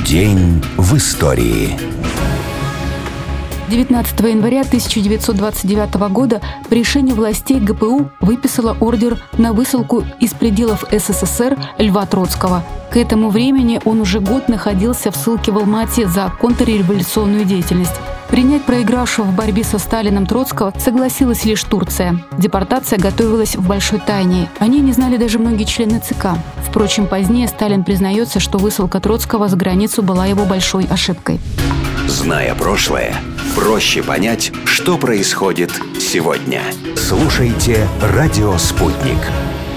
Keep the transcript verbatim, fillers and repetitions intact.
День в истории. девятнадцатого января тысяча девятьсот двадцать девятого года по решению властей ГПУ выписала ордер на высылку из пределов СССР Льва Троцкого. К этому времени он уже год находился в ссылке в Алмате за контрреволюционную деятельность. Принять проигравшего в борьбе со Сталином Троцкого согласилась лишь Турция. Депортация готовилась в большой тайне. О ней не знали даже многие члены ЦК. Впрочем, позднее Сталин признается, что высылка Троцкого за границу была его большой ошибкой. Зная прошлое, проще понять, что происходит сегодня. Слушайте «Радио Спутник».